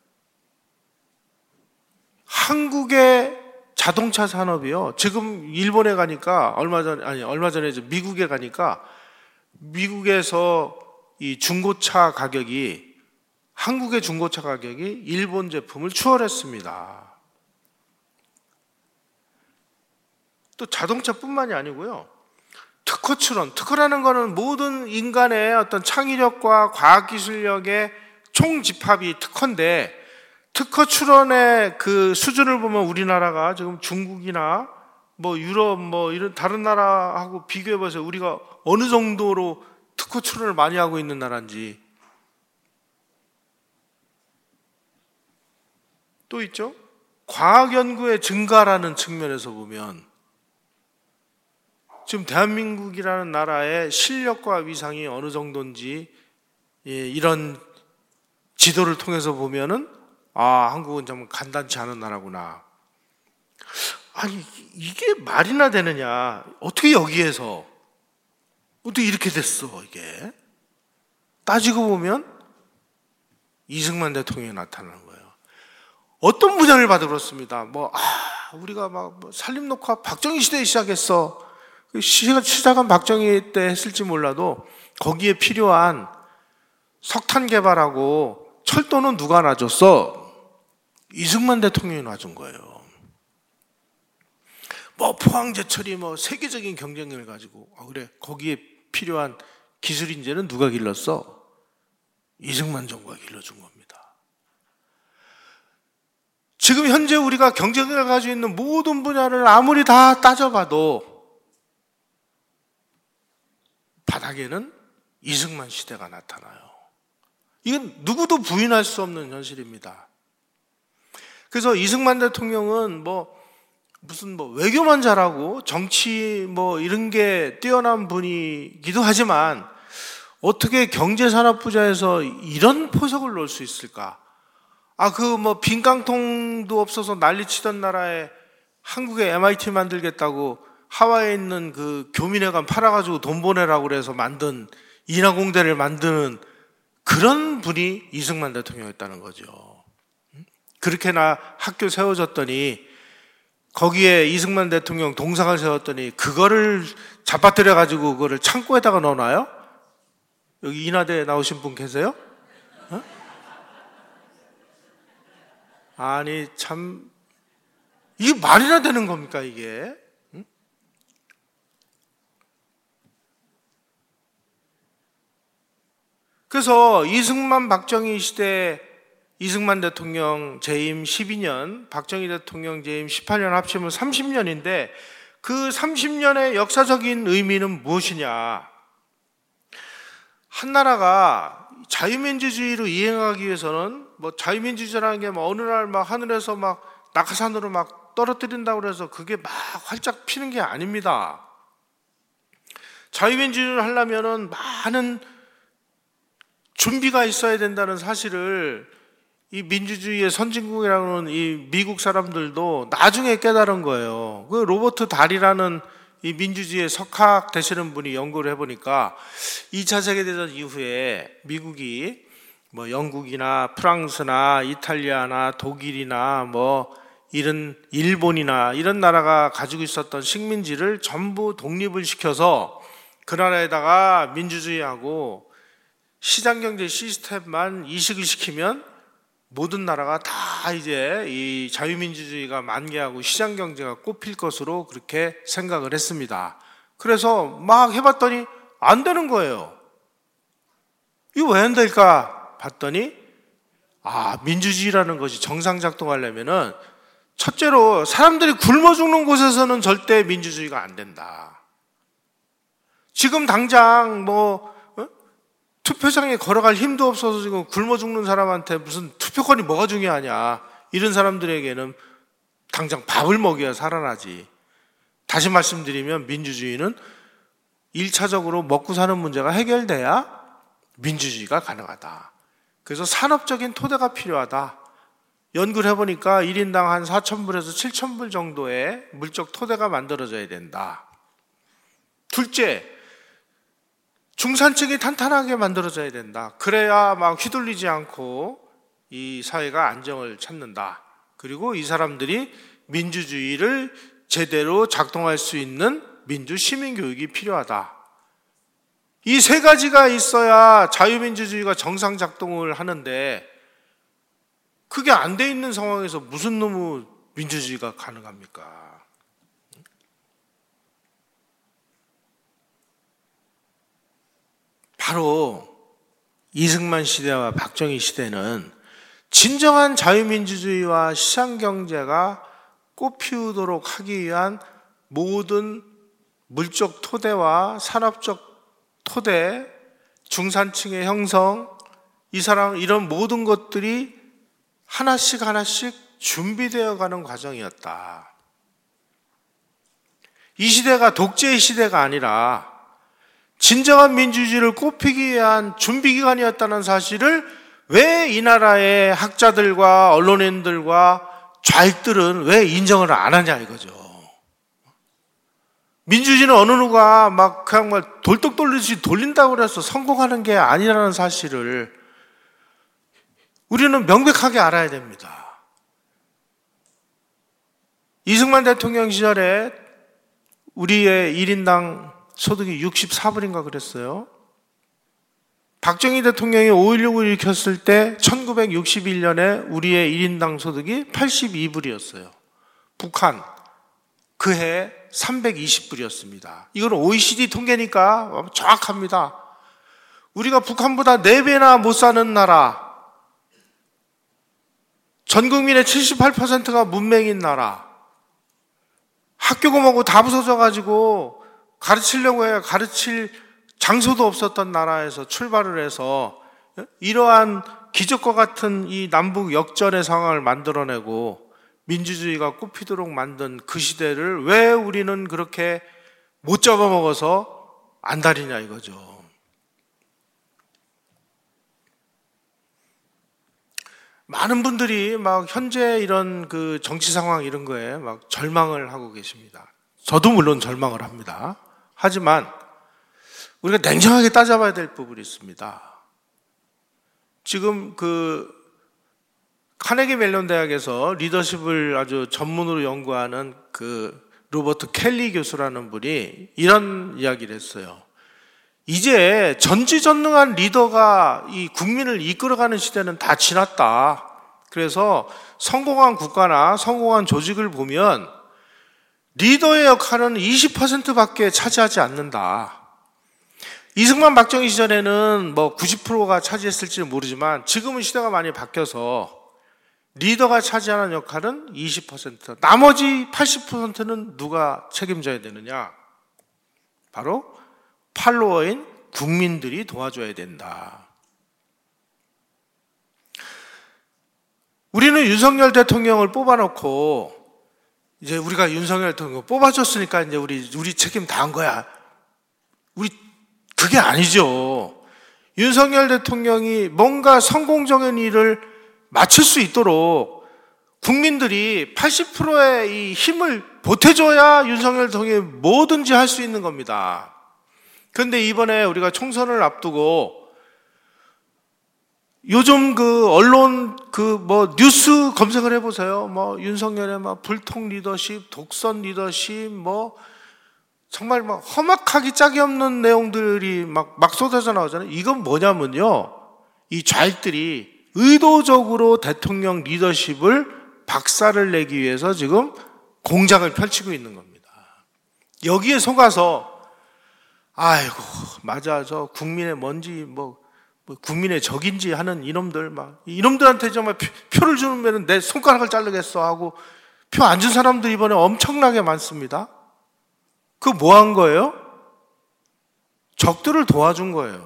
한국의 자동차 산업이요. 지금 일본에 가니까 얼마 전에 아니 얼마 전에 이제 미국에 가니까 미국에서 이 중고차 가격이 한국의 중고차 가격이 일본 제품을 추월했습니다. 또 자동차뿐만이 아니고요. 특허 출원, 특허라는 거는 모든 인간의 어떤 창의력과 과학기술력의 총집합이 특허인데 특허 출원의 그 수준을 보면 우리나라가 지금 중국이나 뭐 유럽 뭐 이런 다른 나라하고 비교해 보세요. 우리가 어느 정도로 특허 출원을 많이 하고 있는 나라인지. 또 있죠. 과학 연구의 증가라는 측면에서 보면 지금 대한민국이라는 나라의 실력과 위상이 어느 정도인지 예, 이런 지도를 통해서 보면은 아, 한국은 정말 간단치 않은 나라구나. 아니, 이게 말이나 되느냐. 어떻게 여기에서 어떻게 이렇게 됐어, 이게. 따지고 보면 이승만 대통령이 나타나는 거예요. 어떤 부장을 받으러 그렇습니다. 뭐, 아, 우리가 막 산림녹화 박정희 시대에 시작했어. 시작한 박정희 때 했을지 몰라도 거기에 필요한 석탄 개발하고 철도는 누가 놔줬어? 이승만 대통령이 놔준 거예요. 뭐 포항제철이 뭐 세계적인 경쟁력을 가지고 아 그래 거기에 필요한 기술 인재는 누가 길렀어? 이승만 정부가 길러준 겁니다. 지금 현재 우리가 경쟁력을 가지고 있는 모든 분야를 아무리 다 따져봐도 바닥에는 이승만 시대가 나타나요. 이건 누구도 부인할 수 없는 현실입니다. 그래서 이승만 대통령은 뭐 무슨 뭐 외교만 잘하고 정치 뭐 이런 게 뛰어난 분이기도 하지만 어떻게 경제산업 부자에서 이런 포석을 놓을 수 있을까? 아, 그 뭐 빈깡통도 없어서 난리치던 나라에 한국에 엠아이티 만들겠다고 하와이에 있는 그 교민회관 팔아가지고 돈 보내라고 그래서 만든 인하공대를 만드는 그런 분이 이승만 대통령이었다는 거죠. 그렇게나 학교 세워졌더니 거기에 이승만 대통령 동상을 세웠더니 그거를 잡아뜨려 가지고 그거를 창고에다가 넣어놔요? 여기 인하대에 나오신 분 계세요? 어? 아니 참 이게 말이나 되는 겁니까 이게? 응? 그래서 이승만 박정희 시대 이승만 대통령 재임 십이 년, 박정희 대통령 재임 십팔 년 합치면 삼십 년인데 그 삼십 년의 역사적인 의미는 무엇이냐? 한 나라가 자유민주주의로 이행하기 위해서는 뭐 자유민주주의라는 게 뭐 어느 날 막 하늘에서 막 낙하산으로 막 떨어뜨린다고 해서 그게 막 활짝 피는 게 아닙니다. 자유민주주의를 하려면은 많은 준비가 있어야 된다는 사실을 이 민주주의의 선진국이라는 이 미국 사람들도 나중에 깨달은 거예요. 그 로버트 달이라는 이 민주주의의 석학 되시는 분이 연구를 해보니까 이 차 세계대전 이후에 미국이 뭐 영국이나 프랑스나 이탈리아나 독일이나 뭐 이런 일본이나 이런 나라가 가지고 있었던 식민지를 전부 독립을 시켜서 그 나라에다가 민주주의하고 시장경제 시스템만 이식을 시키면 모든 나라가 다 이제 이 자유민주주의가 만개하고 시장경제가 꼽힐 것으로 그렇게 생각을 했습니다. 그래서 막 해봤더니 안 되는 거예요. 이거 왜 안 될까 봤더니 아 민주주의라는 것이 정상작동하려면은 첫째로 사람들이 굶어 죽는 곳에서는 절대 민주주의가 안 된다. 지금 당장 뭐 투표장에 걸어갈 힘도 없어서 지금 굶어 죽는 사람한테 무슨 투표권이 뭐가 중요하냐. 이런 사람들에게는 당장 밥을 먹여야 살아나지. 다시 말씀드리면 민주주의는 일 차적으로 먹고 사는 문제가 해결돼야 민주주의가 가능하다. 그래서 산업적인 토대가 필요하다. 연구를 해보니까 일 인당 한 사천 불에서 칠천 불 정도의 물적 토대가 만들어져야 된다. 둘째, 중산층이 탄탄하게 만들어져야 된다. 그래야 막 휘둘리지 않고 이 사회가 안정을 찾는다. 그리고 이 사람들이 민주주의를 제대로 작동할 수 있는 민주 시민 교육이 필요하다. 이 세 가지가 있어야 자유민주주의가 정상 작동을 하는데 그게 안 돼 있는 상황에서 무슨 놈의 민주주의가 가능합니까? 바로 이승만 시대와 박정희 시대는 진정한 자유민주주의와 시장경제가 꽃피우도록 하기 위한 모든 물적 토대와 산업적 토대, 중산층의 형성, 이 사람 이런 모든 것들이 하나씩 하나씩 준비되어 가는 과정이었다. 이 시대가 독재의 시대가 아니라 진정한 민주주의를 꽃피기 위한 준비기간이었다는 사실을 왜 이 나라의 학자들과 언론인들과 좌익들은 왜 인정을 안 하냐 이거죠. 민주주의는 어느 누가 막 그냥 막 돌떡 돌리듯이 돌린다고 그래서 성공하는 게 아니라는 사실을 우리는 명백하게 알아야 됩니다. 이승만 대통령 시절에 우리의 일 인당 소득이 육십사 불인가 그랬어요. 박정희 대통령이 오일육을 일으켰을 때 천구백육십일 년에 우리의 일 인당 소득이 팔십이 불이었어요. 북한 그해 삼백이십 불이었습니다. 이건 오이시디 통계니까 정확합니다. 우리가 북한보다 네 배나 못 사는 나라, 전 국민의 칠십팔 퍼센트가 문맹인 나라, 학교고 뭐고 다 부서져가지고 가르치려고 해야 가르칠 장소도 없었던 나라에서 출발을 해서 이러한 기적과 같은 이 남북 역전의 상황을 만들어내고 민주주의가 꽃피도록 만든 그 시대를 왜 우리는 그렇게 못 잡아먹어서 안달이냐 이거죠. 많은 분들이 막 현재 이런 그 정치 상황 이런 거에 막 절망을 하고 계십니다. 저도 물론 절망을 합니다. 하지만 우리가 냉정하게 따져봐야 될 부분이 있습니다. 지금 그 카네기 멜론 대학에서 리더십을 아주 전문으로 연구하는 그 로버트 켈리 교수라는 분이 이런 이야기를 했어요. 이제 전지전능한 리더가 이 국민을 이끌어가는 시대는 다 지났다. 그래서 성공한 국가나 성공한 조직을 보면 리더의 역할은 이십 퍼센트밖에 차지하지 않는다. 이승만 박정희 시절에는 뭐 구십 퍼센트가 차지했을지 모르지만 지금은 시대가 많이 바뀌어서 리더가 차지하는 역할은 이십 퍼센트, 나머지 팔십 퍼센트는 누가 책임져야 되느냐? 바로 팔로워인 국민들이 도와줘야 된다. 우리는 윤석열 대통령을 뽑아놓고 이제 우리가 윤석열 대통령 뽑아줬으니까 이제 우리 우리 책임 다 한 거야. 우리 그게 아니죠. 윤석열 대통령이 뭔가 성공적인 일을 마칠 수 있도록 국민들이 팔십 퍼센트의 이 힘을 보태줘야 윤석열 대통령이 뭐든지 할 수 있는 겁니다. 그런데 이번에 우리가 총선을 앞두고 요즘 그 언론 그 뭐 뉴스 검색을 해보세요. 뭐 윤석열의 막 불통 리더십, 독선 리더십, 뭐 정말 막 험악하기 짝이 없는 내용들이 막, 막 쏟아져 나오잖아요. 이건 뭐냐면요, 이 좌익들이 의도적으로 대통령 리더십을 박살을 내기 위해서 지금 공작을 펼치고 있는 겁니다. 여기에 속아서 아이고 맞아 저 국민의 뭔지 뭐, 뭐 국민의 적인지 하는 이놈들 막 이놈들한테 정말 표, 표를 주면 내 손가락을 자르겠어 하고 표 안 준 사람들 이번에 엄청나게 많습니다. 그거 뭐 한 거예요? 적들을 도와준 거예요.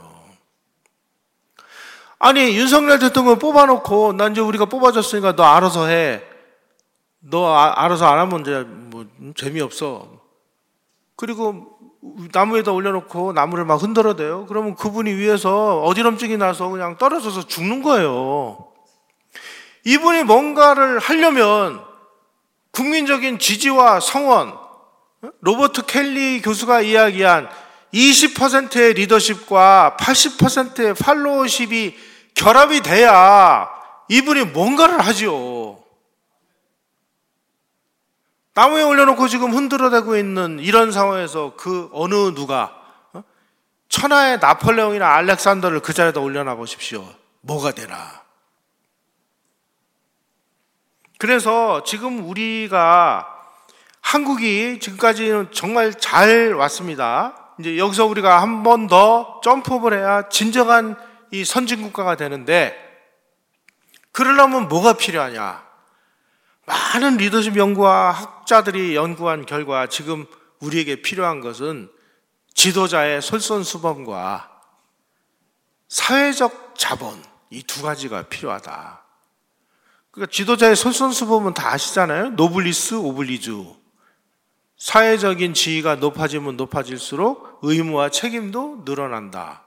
아니 윤석열 대통령 뽑아놓고 난 이제 우리가 뽑아줬으니까 너 알아서 해. 너 아, 알아서 안 하면 이제 뭐 재미없어. 그리고 나무에다 올려놓고 나무를 막 흔들어대요. 그러면 그분이 위에서 어지럼증이 나서 그냥 떨어져서 죽는 거예요. 이분이 뭔가를 하려면 국민적인 지지와 성원, 로버트 켈리 교수가 이야기한 이십 퍼센트의 리더십과 팔십 퍼센트의 팔로워십이 결합이 돼야 이분이 뭔가를 하죠. 나무에 올려놓고 지금 흔들어대고 있는 이런 상황에서 그 어느 누가 천하의 나폴레옹이나 알렉산더를 그 자리에다 올려놔 보십시오. 뭐가 되나. 그래서 지금 우리가 한국이 지금까지는 정말 잘 왔습니다. 이제 여기서 우리가 한 번 더 점프업을 해야 진정한 이 선진국가가 되는데, 그러려면 뭐가 필요하냐? 많은 리더십 연구와 학자들이 연구한 결과 지금 우리에게 필요한 것은 지도자의 솔선수범과 사회적 자본, 이 두 가지가 필요하다. 그러니까 지도자의 솔선수범은 다 아시잖아요. 노블리스 오블리주. 사회적인 지위가 높아지면 높아질수록 의무와 책임도 늘어난다.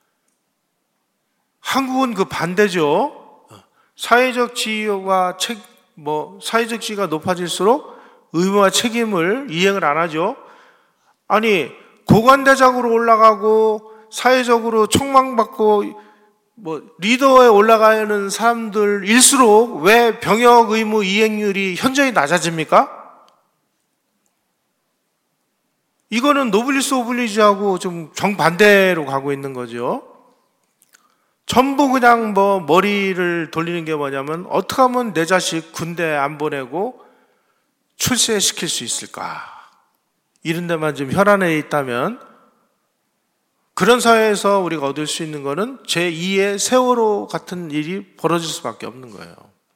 한국은 그 반대죠. 사회적 지위와 책, 뭐, 사회적 지위가 높아질수록 의무와 책임을 이행을 안 하죠. 아니, 고관대장으로 올라가고, 사회적으로 촉망받고, 뭐, 리더에 올라가는 사람들일수록 왜 병역 의무 이행률이 현저히 낮아집니까? 이거는 노블리스 오블리주하고 좀 정반대로 가고 있는 거죠. 전부 그냥 뭐 머리를 돌리는 게 뭐냐면, 어떻게 하면 내 자식 군대 안 보내고 출세시킬 수 있을까? 이런 데만 좀 혈안에 있다면, 그런 사회에서 우리가 얻을 수 있는 거는 제이의 세월호 같은 일이 벌어질 수밖에 없는 거예요.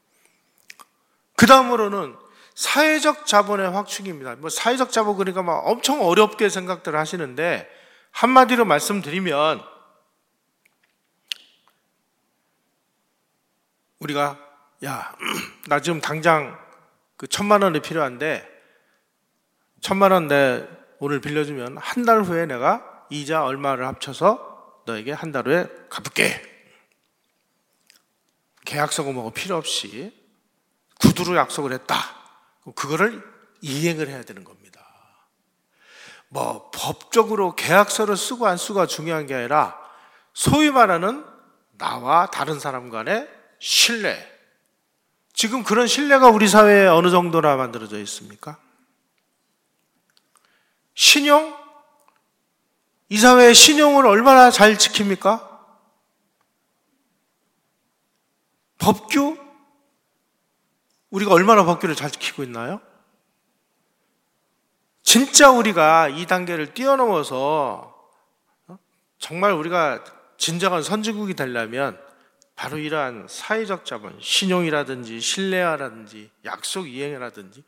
그 다음으로는 사회적 자본의 확충입니다. 뭐 사회적 자본 그러니까 막 엄청 어렵게 생각들 하시는데, 한마디로 말씀드리면, 우리가 야, 나 지금 당장 그 천만 원이 필요한데 천만 원 내 오늘 빌려주면 한 달 후에 내가 이자 얼마를 합쳐서 너에게 한 달 후에 갚을게. 계약서고 뭐고 필요 없이 구두로 약속을 했다. 그거를 이행을 해야 되는 겁니다. 뭐 법적으로 계약서를 쓰고 안 쓰고가 중요한 게 아니라 소위 말하는 나와 다른 사람 간의 신뢰. 지금 그런 신뢰가 우리 사회에 어느 정도나 만들어져 있습니까? 신용? 이 사회의 신용을 얼마나 잘 지킵니까? 법규? 우리가 얼마나 법규를 잘 지키고 있나요? 진짜 우리가 이 단계를 뛰어넘어서 정말 우리가 진정한 선진국이 되려면 바로 이러한 사회적 자본, 신용이라든지 신뢰라든지 약속 이행이라든지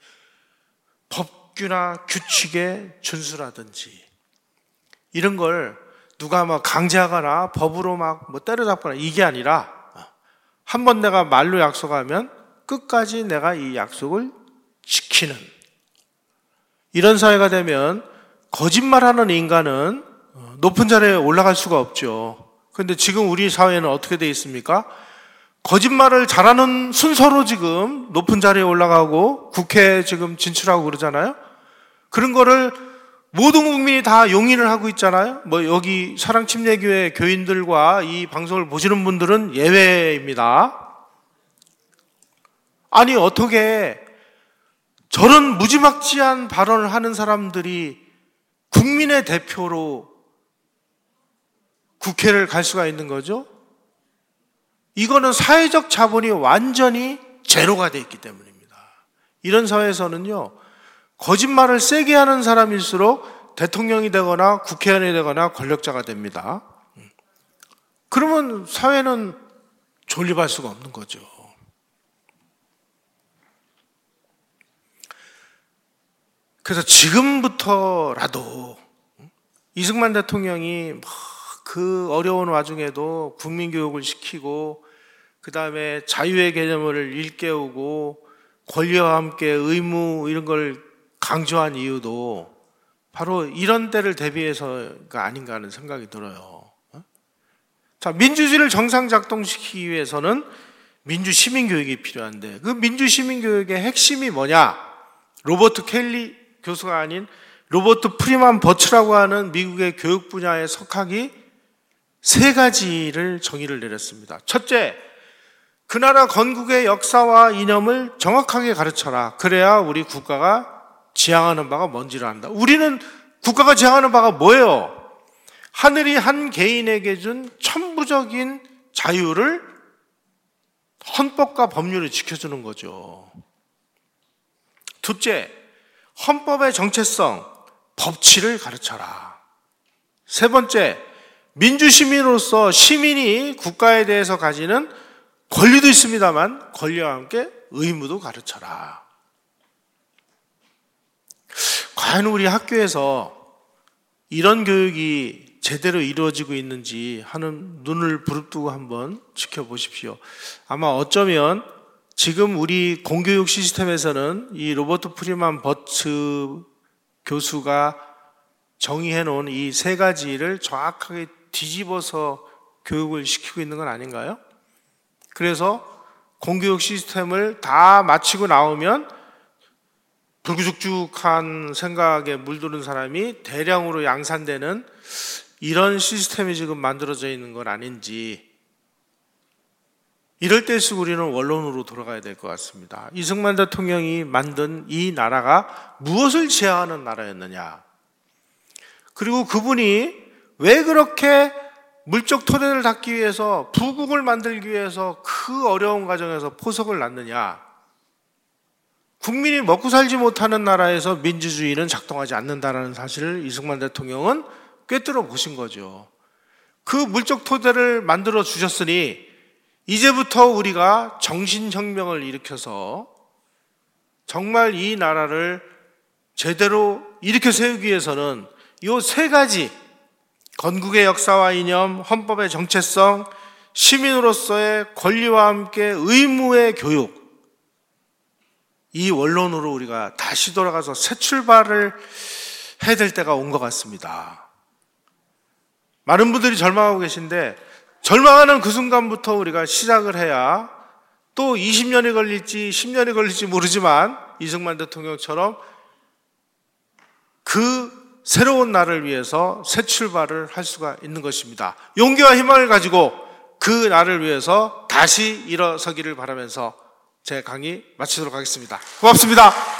법규나 규칙의 준수라든지 이런 걸 누가 뭐 강제하거나 법으로 막 뭐 때려잡거나 이게 아니라 한번 내가 말로 약속하면 끝까지 내가 이 약속을 지키는 이런 사회가 되면 거짓말하는 인간은 높은 자리에 올라갈 수가 없죠. 그런데 지금 우리 사회는 어떻게 되어 있습니까? 거짓말을 잘하는 순서로 지금 높은 자리에 올라가고 국회에 지금 진출하고 그러잖아요. 그런 거를 모든 국민이 다 용인을 하고 있잖아요. 뭐 여기 사랑침례교회 교인들과 이 방송을 보시는 분들은 예외입니다. 아니 어떻게 저런 무지막지한 발언을 하는 사람들이 국민의 대표로 국회를 갈 수가 있는 거죠? 이거는 사회적 자본이 완전히 제로가 되어 있기 때문입니다. 이런 사회에서는요, 거짓말을 세게 하는 사람일수록 대통령이 되거나 국회의원이 되거나 권력자가 됩니다. 그러면 사회는 존립할 수가 없는 거죠. 그래서 지금부터라도 이승만 대통령이 그 어려운 와중에도 국민교육을 시키고 그 다음에 자유의 개념을 일깨우고 권리와 함께 의무 이런 걸 강조한 이유도 바로 이런 때를 대비해서가 아닌가 하는 생각이 들어요. 자, 민주주의를 정상 작동시키기 위해서는 민주 시민 교육이 필요한데, 그 민주 시민 교육의 핵심이 뭐냐? 로버트 켈리 교수가 아닌 로버트 프리만 버츠라고 하는 미국의 교육 분야의 석학이 세 가지를 정의를 내렸습니다. 첫째, 그 나라 건국의 역사와 이념을 정확하게 가르쳐라. 그래야 우리 국가가 지향하는 바가 뭔지를 안다. 우리는 국가가 지향하는 바가 뭐예요? 하늘이 한 개인에게 준 천부적인 자유를 헌법과 법률을 지켜주는 거죠. 둘째, 헌법의 정체성, 법치를 가르쳐라. 세 번째, 민주시민으로서 시민이 국가에 대해서 가지는 권리도 있습니다만 권리와 함께 의무도 가르쳐라. 과연 우리 학교에서 이런 교육이 제대로 이루어지고 있는지 하는 눈을 부릅뜨고 한번 지켜보십시오. 아마 어쩌면 지금 우리 공교육 시스템에서는 이 로버트 프리만 버츠 교수가 정의해 놓은 이 세 가지를 정확하게 뒤집어서 교육을 시키고 있는 건 아닌가요? 그래서 공교육 시스템을 다 마치고 나오면 불구죽죽한 생각에 물드는 사람이 대량으로 양산되는 이런 시스템이 지금 만들어져 있는 건 아닌지, 이럴 때일수록 우리는 원론으로 돌아가야 될 것 같습니다. 이승만 대통령이 만든 이 나라가 무엇을 지향하는 나라였느냐, 그리고 그분이 왜 그렇게 물적 토대를 닦기 위해서, 부국을 만들기 위해서 그 어려운 과정에서 포석을 놨느냐. 국민이 먹고 살지 못하는 나라에서 민주주의는 작동하지 않는다는 사실을 이승만 대통령은 꿰뚫어 보신 거죠. 그 물적 토대를 만들어 주셨으니 이제부터 우리가 정신혁명을 일으켜서 정말 이 나라를 제대로 일으켜 세우기 위해서는 이 세 가지, 건국의 역사와 이념, 헌법의 정체성, 시민으로서의 권리와 함께 의무의 교육, 이 원론으로 우리가 다시 돌아가서 새 출발을 해야 될 때가 온 것 같습니다. 많은 분들이 절망하고 계신데, 절망하는 그 순간부터 우리가 시작을 해야 또 이십 년이 걸릴지 십 년이 걸릴지 모르지만 이승만 대통령처럼 그 새로운 날을 위해서 새 출발을 할 수가 있는 것입니다. 용기와 희망을 가지고 그 날을 위해서 다시 일어서기를 바라면서 제 강의 마치도록 하겠습니다. 고맙습니다.